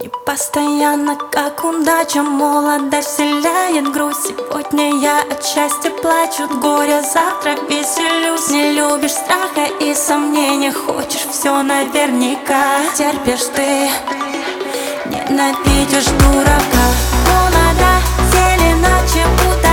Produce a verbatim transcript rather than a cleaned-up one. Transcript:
Не постоянно, как удача, молодость вселяет грусть. Сегодня я от счастья плачу, от горя завтра веселюсь. Не любишь страха и сомнения, хочешь все наверняка. Терпишь ты, ненавидишь дурака. Молода, зелена, чем будто